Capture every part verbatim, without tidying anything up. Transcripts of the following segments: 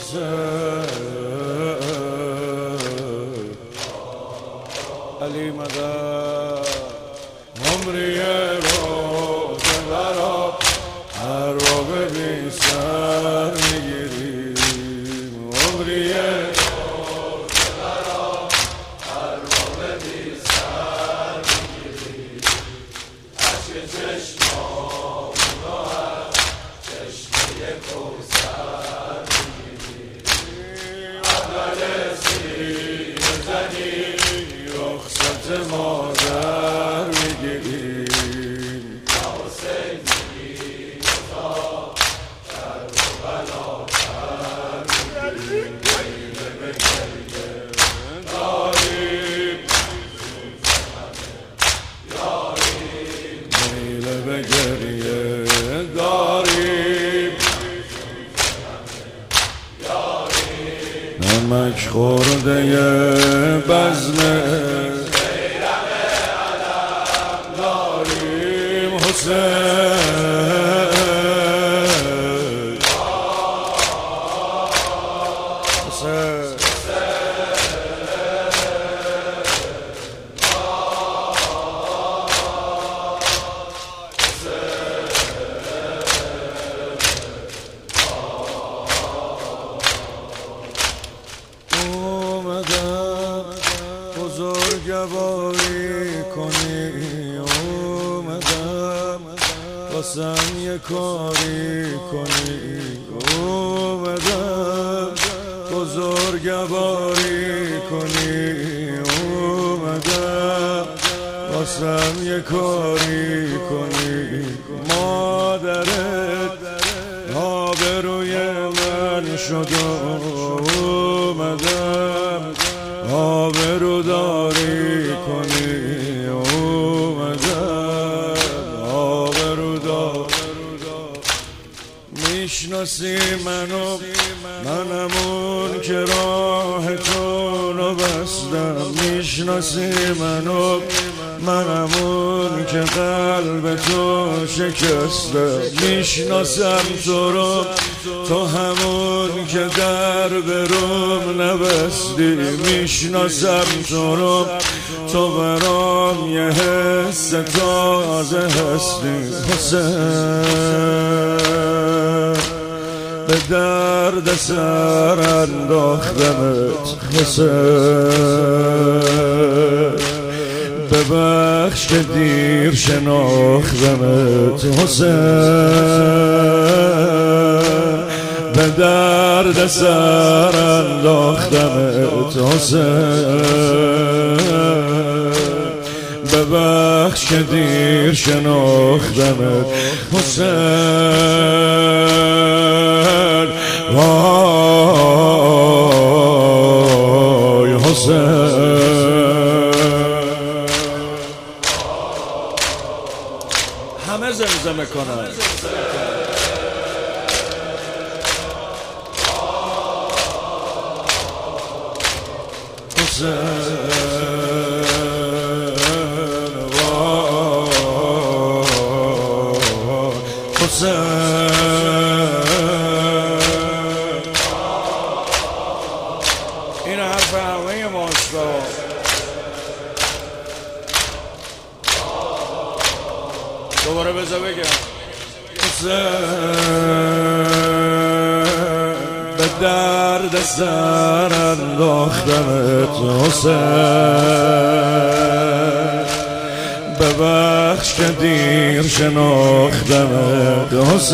حسین علی مدد عمری روزه برا هر رو ببین سر میگیریم عمری روزه برا هر رو ببین سر میگیریم عشق چشمام رو هم چشمه کوثر میگیریم اول سینه زنی رخصت مادر میگیریم یا حسین میگیم تا در و بلاتر میگیریم گریه به گریه داریم گریه به گریه داریم نمک خورده بزمه حسین حسین اومدم بزرگواری کنی اومدم واسم یه کاری کنی اومدم بزرگواری کنی اومدم واسم یه کاری کنی مادرت آبروی من شد اومدم آبرو داری کنی اومدم آبرو داری میشناسی منو منمون که راه تو رو بستم میشناسی منو منمون که قلب تو شکستم میشناسم تو رو تو همون که در بروم نبستی میشناسم تو رو تو برام یه حس تازه هستی حسین به درد سر انداختمت حسین ببخش که دیر شناختمت حسین به درد سر انداختمت حسین ببخش که دیر شناختمت حسین وای حسین همه زمزمه کنن حسین این حرف همه ماست دوباره بذار بگم به درد سر انداختمت حسین ببخش که دیر شناختمت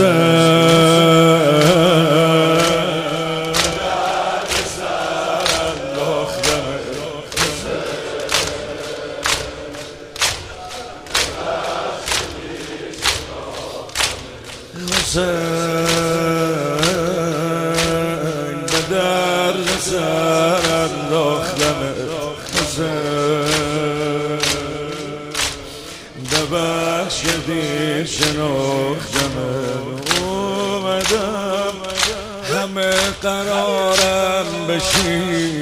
حسین به درد سر انداختمت حسین ببخش که دیر شناختمت اومدم همه قرارم بشی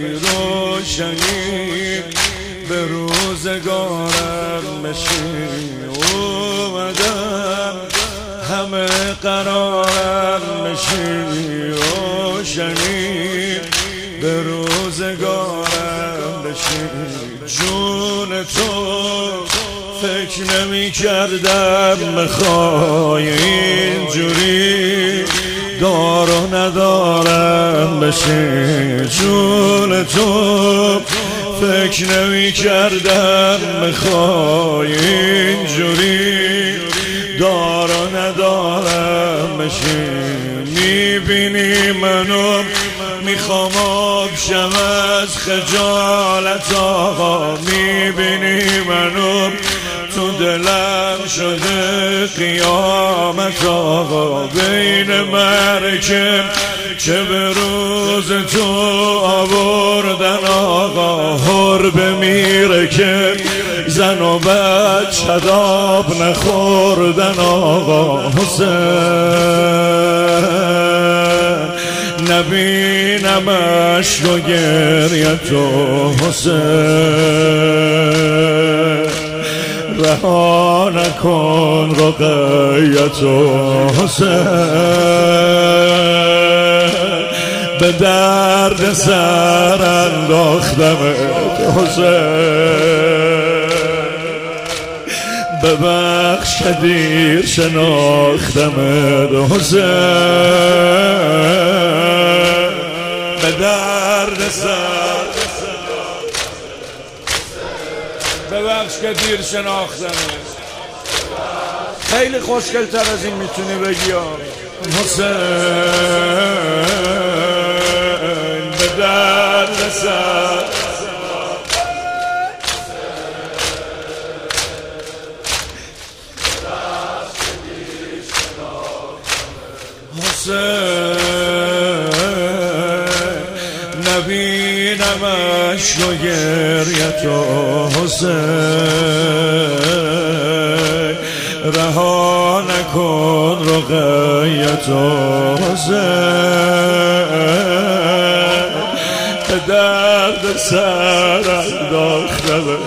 روشنی به روزگارم بشی اومدم همه قرارم بشی روشنی جون تو فکر نمی کردم بخوای اینجوری دار و ندارم بشه. جون تو فکر نمی کردم بخوای اینجوری دار و ندارم بشه. میبینی منو میخوام آب شم از خجالت آقا، میبینی منو تو دلم شده قیامت آقا. بین مرکب چه به روز تو آوردن آقا، هر بمیره که زن و بچه داب نخوردن آقا. حسین نبینم عشق و گریه تو حسین، رها نکن رقیت و حسین، به درد سر انداختمت حسین، ببخش که دیر شناختمت حسین، به درد سر ببخش که دیر شناختمت. خیلی خوشگل تر از این میتونی بگی حسین، به درد سر حسین، نبینم عشق و گریه تو حسین، رها نکن رقیت و حسین، به درد سر انداختمت،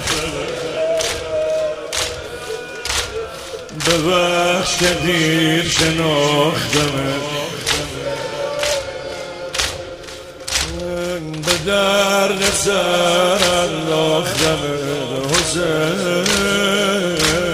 ببخش که دیر شناختمت، به درد سر انداختمت حسین،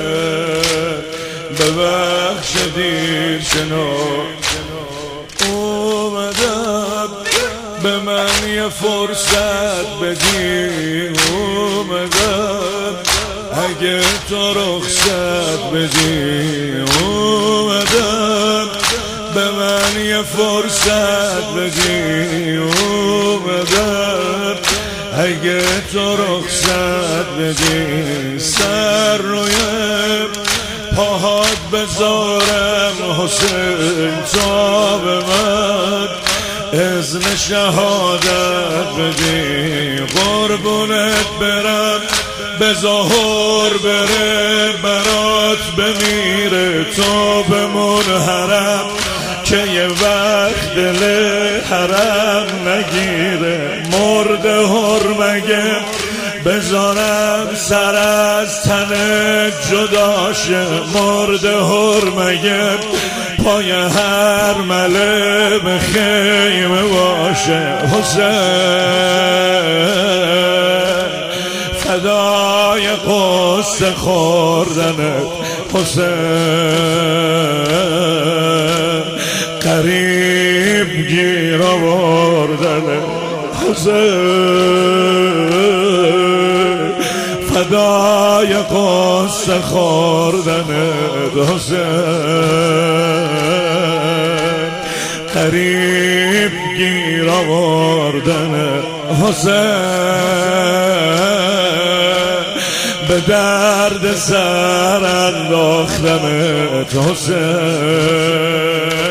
ببخش دیر شناختمت. اومدم به من یه فرصت بدی، اومدم اگه تو رخصت بدی، اومدم به من یه فرصت بدی، اومدم اگه تو رخصت بدی، سر روی پاهات بذارم حسین تا به من اذن شهادت بدی، قربونت برم به ظاهر بره برات بمیره تا بمون حرم که یه وقت دل حرم نگیره، مرده حرمگه بذارم سر از تن جداشه، مرده حرمگه پای هر مله به خیمه باشه حسین، فدای قصه خوردنت حسین، قریب گیر آوردنت حسین، فدای قصه خوردنت حسین، قریب گیر آوردنت حسین، به درد سر انداختمت حسین،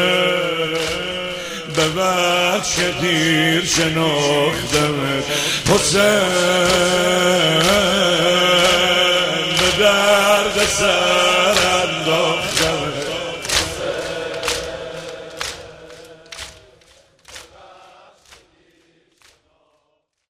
ببخش که دیر شناختمت حسین،